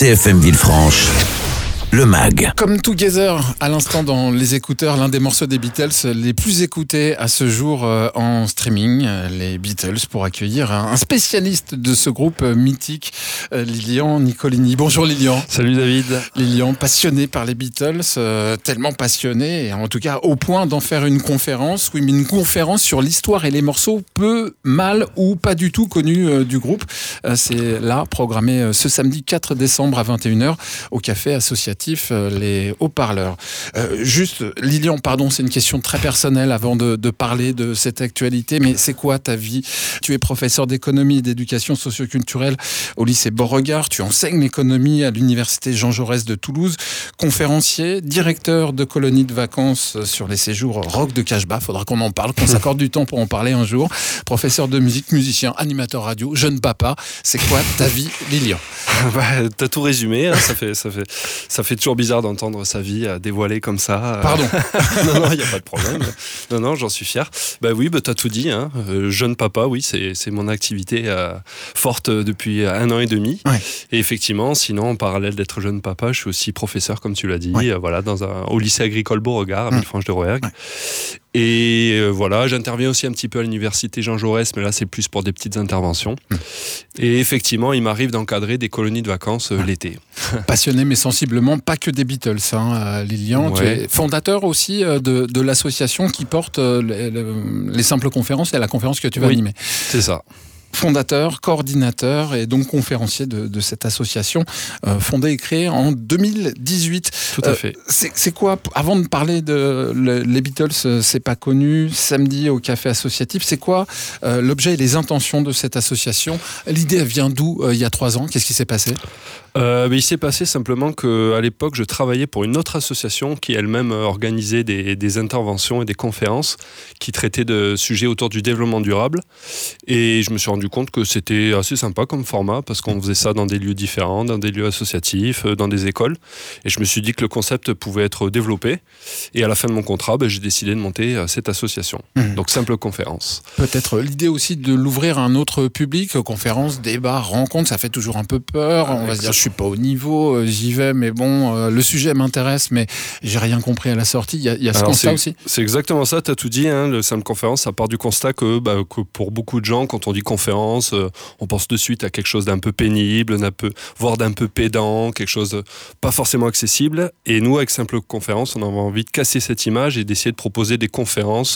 CFM Villefranche, le MAG. Comme Together, à l'instant dans les écouteurs, l'un des morceaux des Beatles les plus écoutés à ce jour en streaming, les Beatles, pour accueillir un spécialiste de ce groupe mythique, Lilian Nicolini. Bonjour Lilian. Salut David. Lilian, passionné par les Beatles, tellement passionné, et en tout cas au point d'en faire une conférence. Oui, mais une conférence sur l'histoire et les morceaux peu, mal ou pas du tout connus du groupe. C'est là, programmé ce samedi 4 décembre à 21h au Café Associatif les haut-parleurs. Juste, Lilian, pardon, c'est une question très personnelle avant de parler de cette actualité, mais c'est quoi ta vie ? Tu es professeur d'économie et d'éducation socioculturelle au lycée Beauregard, tu enseignes l'économie à l'université Jean Jaurès de Toulouse, conférencier, directeur de colonies de vacances sur les séjours Rock de Cashba, faudra qu'on en parle, qu'on s'accorde du temps pour en parler un jour, professeur de musique, musicien, animateur radio, jeune papa. C'est quoi ta vie, Lilian ? T'as tout résumé, hein, ça fait toujours bizarre d'entendre sa vie dévoilée comme ça. Pardon. Non, il n'y a pas de problème. Non, j'en suis fier. Oui, t'as tout dit. Hein. Jeune papa, oui, c'est mon activité forte depuis 1 an et demi. Ouais. Et effectivement, sinon, en parallèle d'être jeune papa, je suis aussi professeur, comme tu l'as dit, ouais. Au lycée agricole Beauregard, à Villefranche-de-Rouergue. Ouais. Et j'interviens aussi un petit peu à l'université Jean Jaurès, mais là, c'est plus pour des petites interventions. Et effectivement, il m'arrive d'encadrer des colonies de vacances l'été. Passionné, mais sensiblement, pas que des Beatles, hein, Lilian. Ouais. Tu es fondateur aussi de l'association qui porte les simples conférences et la conférence que tu vas animer. C'est ça. Fondateur, coordinateur et donc conférencier de cette association fondée et créée en 2018. Tout à fait. C'est quoi, avant de parler les Beatles, c'est pas connu, samedi au Café Associatif, c'est quoi l'objet et les intentions de cette association ? L'idée, elle vient d'où il y a 3 ans ? Qu'est-ce qui s'est passé ? Il s'est passé simplement qu'à l'époque, je travaillais pour une autre association qui elle-même organisait des interventions et des conférences qui traitaient de sujets autour du développement durable. Et je me suis rendu compte que c'était assez sympa comme format parce qu'on faisait ça dans des lieux différents, dans des lieux associatifs, dans des écoles. Et je me suis dit que le concept pouvait être développé. Et à la fin de mon contrat, j'ai décidé de monter cette association. Donc, simple conférence. Peut-être l'idée aussi de l'ouvrir à un autre public, conférences, débats, rencontres, ça fait toujours un peu peur. On va se dire, je suis pas au niveau, j'y vais, mais bon, le sujet m'intéresse, mais j'ai rien compris à la sortie. Il y a ce constat aussi. C'est exactement ça, tu as tout dit. Hein, le simple conférence, ça part du constat que pour beaucoup de gens, quand on dit conférence, on pense de suite à quelque chose d'un peu pénible, voire d'un peu pédant, quelque chose de pas forcément accessible. Et nous, avec simple conférence, on avait envie de casser cette image et d'essayer de proposer des conférences,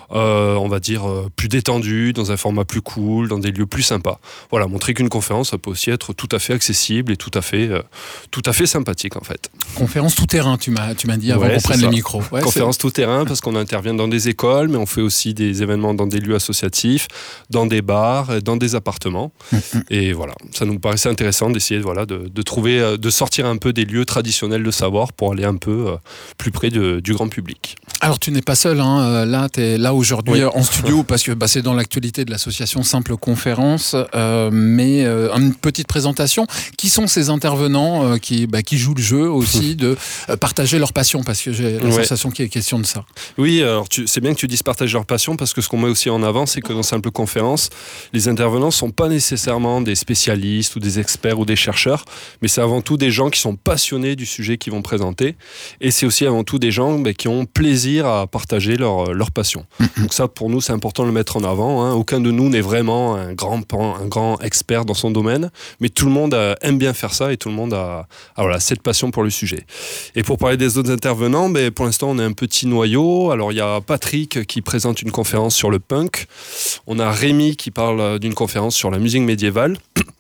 on va dire, plus détendues, dans un format plus cool, dans des lieux plus sympas. Voilà, montrer qu'une conférence, ça peut aussi être tout à fait accessible et tout à fait sympathique en fait. Conférence tout terrain, tu m'as dit avant qu'on prenne les micros. Ouais, conférence tout terrain parce qu'on intervient dans des écoles, mais on fait aussi des événements dans des lieux associatifs, dans des bars, dans des appartements. Et voilà, ça nous paraissait intéressant d'essayer de trouver, de sortir un peu des lieux traditionnels de savoir pour aller un peu plus près du grand public. Alors tu n'es pas seul, hein. Là tu es là aujourd'hui en studio parce que c'est dans l'actualité de l'association Simple Conférence, mais une petite présentation. Qui sont ces intervenants qui jouent le jeu aussi de partager leur passion, parce que j'ai la sensation qu'il est question de ça. Oui, alors c'est bien que tu dises partager leur passion, parce que ce qu'on met aussi en avant, c'est que dans Simple Conférence, les intervenants ne sont pas nécessairement des spécialistes ou des experts ou des chercheurs, mais c'est avant tout des gens qui sont passionnés du sujet qu'ils vont présenter, et c'est aussi avant tout des gens qui ont plaisir à partager leur passion. Donc ça, pour nous, c'est important de le mettre en avant. Hein. Aucun de nous n'est vraiment un grand expert dans son domaine, mais tout le monde aime bien faire ça et tout le monde a cette passion pour le sujet. Et pour parler des autres intervenants, pour l'instant, on a un petit noyau. Alors, il y a Patrick qui présente une conférence sur le punk. On a Rémi qui parle d'une conférence sur la musique médiévale.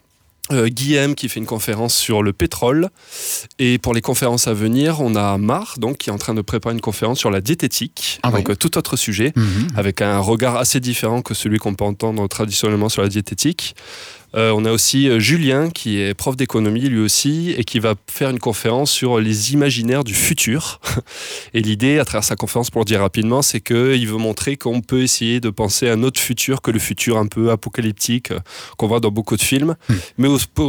Guillaume qui fait une conférence sur le pétrole. Et pour les conférences à venir, on a Mar qui est en train de préparer une conférence sur la diététique. Tout autre sujet, avec un regard assez différent que celui qu'on peut entendre traditionnellement sur la diététique. On a aussi Julien qui est prof d'économie lui aussi et qui va faire une conférence sur les imaginaires du futur. Et l'idée à travers sa conférence, pour le dire rapidement, c'est qu'il veut montrer qu'on peut essayer de penser à un autre futur que le futur un peu apocalyptique qu'on voit dans beaucoup de films. Mais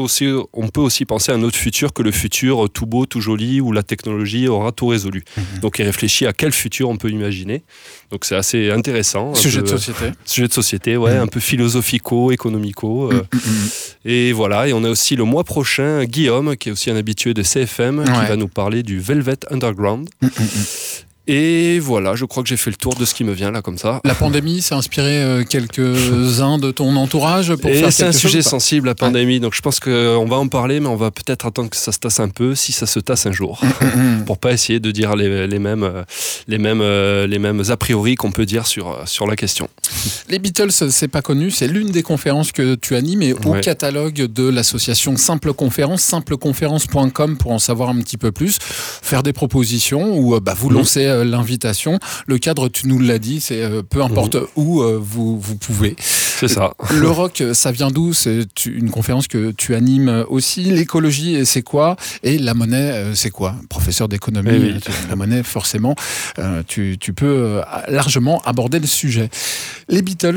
on peut aussi penser à un autre futur que le futur tout beau, tout joli où la technologie aura tout résolu. Donc il réfléchit à quel futur on peut imaginer. Donc c'est assez intéressant. Sujet de société. Sujet de société, un peu philosophico, économico. Et voilà, et on a aussi le mois prochain Guillaume, qui est aussi un habitué de CFM, qui va nous parler du Velvet Underground. Et voilà, je crois que j'ai fait le tour de ce qui me vient là comme ça. La pandémie, ça a inspiré quelques-uns de ton entourage pour faire quelque chose. C'est un sujet sensible, la pandémie, donc je pense qu'on va en parler, mais on va peut-être attendre que ça se tasse un peu, si ça se tasse un jour, pour pas essayer de dire les mêmes a priori qu'on peut dire sur la question. Les Beatles, c'est pas connu, c'est l'une des conférences que tu animes et au catalogue de l'association Simple Conférence, simpleconférence.com pour en savoir un petit peu plus, faire des propositions ou vous lancer l'invitation. Le cadre, tu nous l'as dit, c'est peu importe où vous pouvez. C'est ça. Le rock, ça vient d'où? C'est une conférence que tu animes aussi. L'écologie, c'est quoi? Et la monnaie, c'est quoi? Professeur d'économie, la monnaie, forcément, tu peux largement aborder le sujet. Les Beatles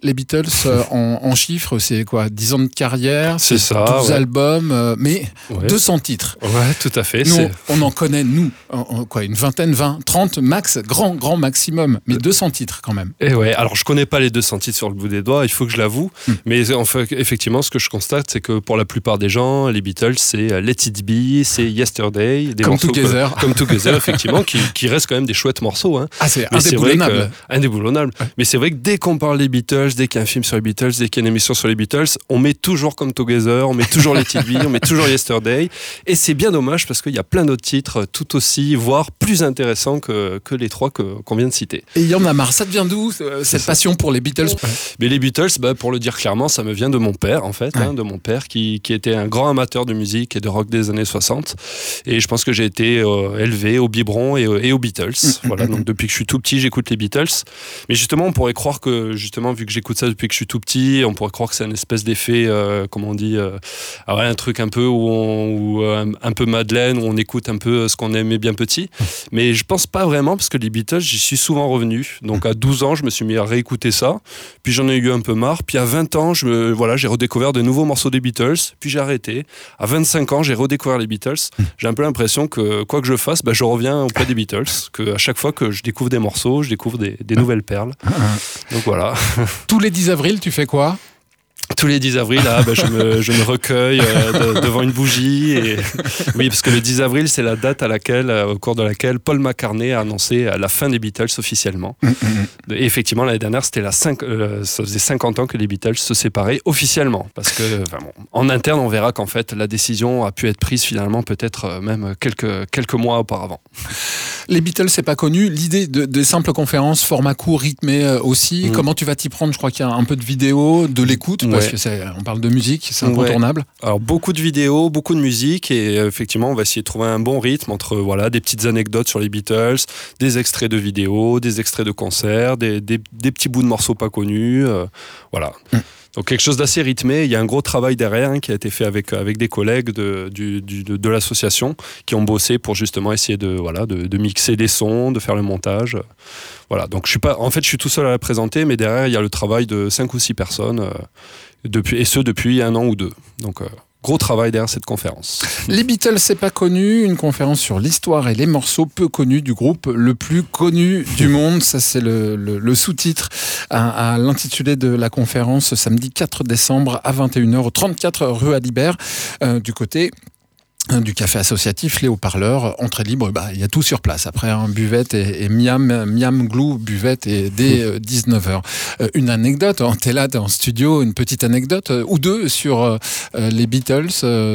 en chiffres, c'est quoi? 10 ans de carrière, c'est ça, 12 albums, mais 200 titres. Ouais, tout à fait. Nous, on en connaît, une vingtaine, 20, 30 max, grand maximum, mais 200 titres quand même. Et ouais, alors je connais pas les 200 titres sur le bout des doigts, il faut que je l'avoue, mais en fait, effectivement, ce que je constate, c'est que pour la plupart des gens, les Beatles, c'est Let It Be, c'est Yesterday, des morceaux comme Together, effectivement, qui restent quand même des chouettes morceaux. Hein. Ah, c'est indéboulonnable. Indéboulonnable. Ouais. Mais c'est vrai que dès qu'on parle des Beatles, dès qu'il y a un film sur les Beatles, dès qu'il y a une émission sur les Beatles, on met toujours Come Together, on met toujours Let It Be, on met toujours Yesterday, et c'est bien dommage parce qu'il y a plein d'autres titres tout aussi, voire plus intéressants que les trois qu'on vient de citer. Et il y en a marre. Ça devient d'où cette passion pour les Beatles? Mais les Beatles, pour le dire clairement, ça me vient de mon père en fait, de mon père qui était un grand amateur de musique et de rock des années 60. Et je pense que j'ai été élevé au biberon et aux Beatles. Voilà, donc depuis que je suis tout petit, j'écoute les Beatles. Mais justement, on pourrait croire que justement, vu que j'écoute ça depuis que je suis tout petit, on pourrait croire que c'est une espèce d'effet, comment on dit, un truc un peu un peu Madeleine, où on écoute un peu ce qu'on aimait bien petit. Mais je pense pas vraiment, parce que les Beatles, j'y suis souvent revenu. Donc à 12 ans, je me suis mis à réécouter ça. Puis j'en ai eu un peu marre. Puis à 20 ans, j'ai redécouvert de nouveaux morceaux des Beatles. Puis j'ai arrêté. À 25 ans, j'ai redécouvert les Beatles. J'ai un peu l'impression que quoi que je fasse, je reviens auprès des Beatles. Que à chaque fois que je découvre des morceaux, je découvre des nouvelles perles. Donc voilà. Tous les 10 avril, tu fais quoi? Tous les 10 avril, je me recueille devant une bougie. Et... Oui, parce que le 10 avril, c'est la date au cours de laquelle Paul McCartney a annoncé la fin des Beatles officiellement. Et effectivement, l'année dernière, ça faisait 50 ans que les Beatles se séparaient officiellement. Parce que, en interne, on verra qu'en fait, la décision a pu être prise finalement peut-être même quelques mois auparavant. Les Beatles, c'est pas connu. L'idée de simples conférences, format court, rythmé aussi. Comment tu vas t'y prendre? Je crois qu'il y a un peu de vidéo, de l'écoute, parce que on parle de musique, c'est incontournable. Alors beaucoup de vidéos, beaucoup de musique, et effectivement, on va essayer de trouver un bon rythme entre des petites anecdotes sur les Beatles, des extraits de vidéos, des extraits de concerts, des petits bouts de morceaux pas connus, voilà. Donc quelque chose d'assez rythmé. Il y a un gros travail derrière qui a été fait avec des collègues de l'association qui ont bossé pour justement essayer de mixer des sons, de faire le montage. Voilà. Donc je suis tout seul à la présenter, mais derrière il y a le travail de 5 ou 6 personnes depuis 1 an ou 2. Donc gros travail derrière cette conférence. Les Beatles, c'est pas connu. Une conférence sur l'histoire et les morceaux peu connus du groupe le plus connu du monde. Ça, c'est le sous-titre à l'intitulé de la conférence, samedi 4 décembre à 21h au 34 rue Alibert, du côté du café associatif, les haut-parleurs, entrée libre, il y a tout sur place. Après, buvette et miam glou, buvette et dès 19h. Une anecdote, t'es là, t'es en studio, une petite anecdote ou deux sur les Beatles.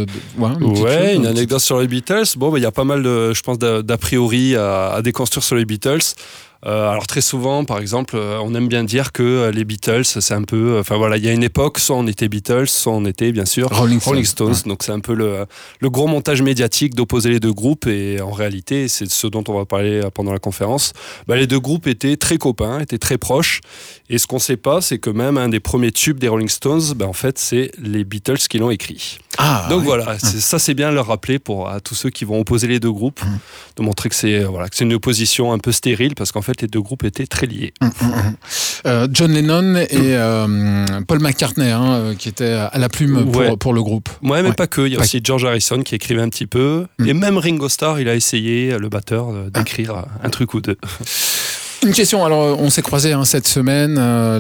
Une anecdote sur les Beatles. Bon, il y a pas mal d'a priori à déconstruire sur les Beatles. Alors très souvent, par exemple, on aime bien dire que les Beatles, c'est un peu... il y a une époque, soit on était Beatles, soit on était, bien sûr, Rolling Stones. Ouais. Donc c'est un peu le gros montage médiatique d'opposer les deux groupes. Et en réalité, c'est ce dont on va parler pendant la conférence. Les deux groupes étaient très copains, étaient très proches. Et ce qu'on ne sait pas, c'est que même un des premiers tubes des Rolling Stones, en fait, c'est les Beatles qui l'ont écrit. Donc voilà, c'est bien leur rappeler à tous ceux qui vont opposer les deux groupes, de montrer que c'est une opposition un peu stérile, parce qu'en fait, les deux groupes étaient très liés. John Lennon et Paul McCartney, qui étaient à la plume pour le groupe. Ouais, mais pas que. Il y a aussi George Harrison qui écrivait un petit peu. Et même Ringo Starr, il a essayé, le batteur, d'écrire un truc ou deux. Une question, alors on s'est croisés cette semaine,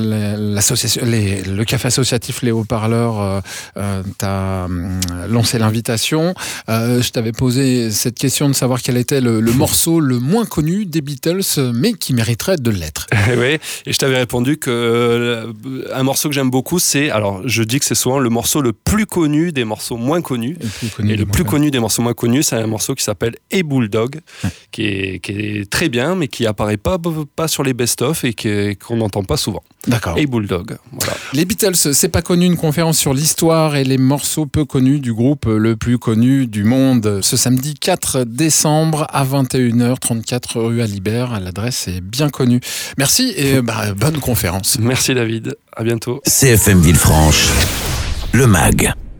le café associatif Les Haut-Parleurs t'a lancé l'invitation. Je t'avais posé cette question de savoir quel était le morceau le moins connu des Beatles, mais qui mériterait de l'être. Oui, et je t'avais répondu que un morceau que j'aime beaucoup, alors je dis que c'est souvent le morceau le plus connu des morceaux moins connus. Et le plus connu des morceaux moins connus, c'est un morceau qui s'appelle Hey Bulldog, qui est très bien, mais qui apparaît pas sur les best-of et qu'on n'entend pas souvent. D'accord. Hey Bulldog, voilà. Les Beatles, c'est pas connu, une conférence sur l'histoire et les morceaux peu connus du groupe le plus connu du monde. Ce samedi 4 décembre à 21h34 rue Alibert. L'adresse est bien connue. Merci et bonne conférence. Merci David, à bientôt. CFM Villefranche, le MAG.